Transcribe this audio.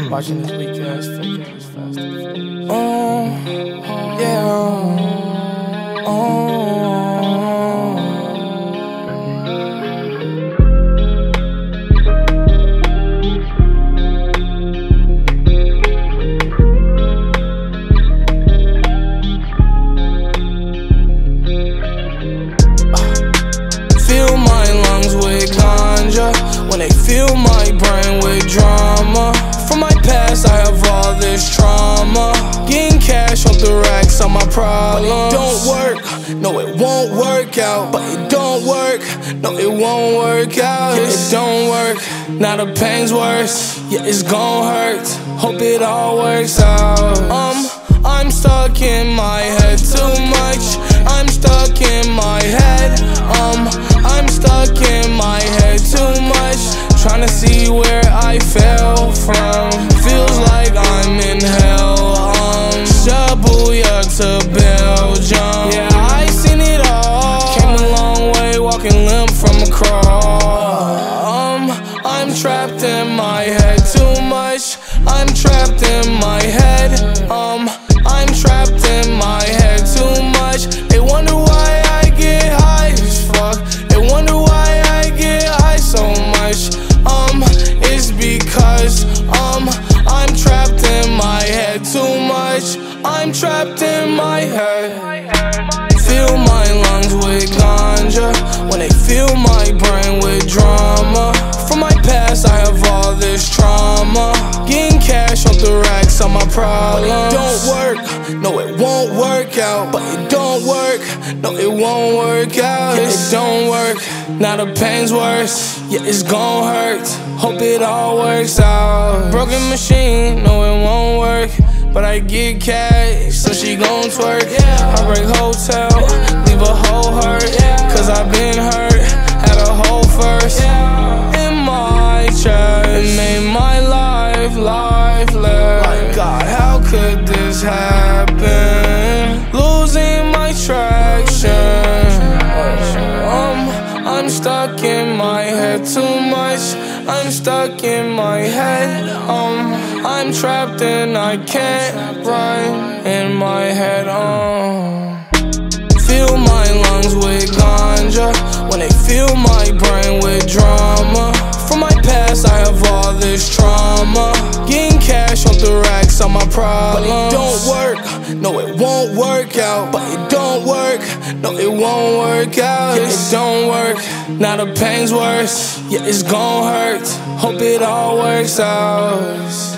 Watching this weak ass fake ass Fast and Furious. Fill my lungs with ganja when they fill my brain with drama. From my past, I have all this trauma. Getting cash off the racks on my problems. But it don't work, no, it won't work out. But it don't work, no, it won't work out. It don't work, now the pain's worse. Yeah, it's gon' hurt, hope it all works out. I'm stuck in my head too much. I'm stuck in my head. I'm stuck in my head too much. Tryna see where I fell from. Feels like I'm in hell. Shabuya to Belgium. Yeah, I seen it all. Came a long way, walking limp from a crawl. I'm trapped in my head too much. I'm trapped in my head. I'm trapped in my head too much. They wonder why I get high as fuck. They wonder why I get high so much. It's because I'm trapped in my head too much. I'm trapped in my head. Fill my lungs with ganja when they fill my brain with drama. From my past, I have all this trauma. Getting cash off the racks on my problems. But it don't work, no, it won't work out. But it don't work, no, it won't work out. It don't work, now the pain's worse. Yeah, it's gon' hurt, hope it all works out. Broken machine, no, it won't work. But I get cash, so she gon' twerk. Heartbreak hotel, leave a hole hurt. Cause I been hurt, had a hole first. In my chest, it made my life lifeless. My God, how could this happen? Losing my traction. I'm stuck in my head too much. I'm stuck in my head. I'm trapped and I can't run in my head. Fill my lungs with ganja when they fill my brain with drama. From my past, I have all this trauma. Getting cash off the racks on my problems. But it don't work, no, it won't work out. But it don't work, no, it won't work out. It don't work, now the pain's worse. Yeah, it's gon' hurt, hope it all works out.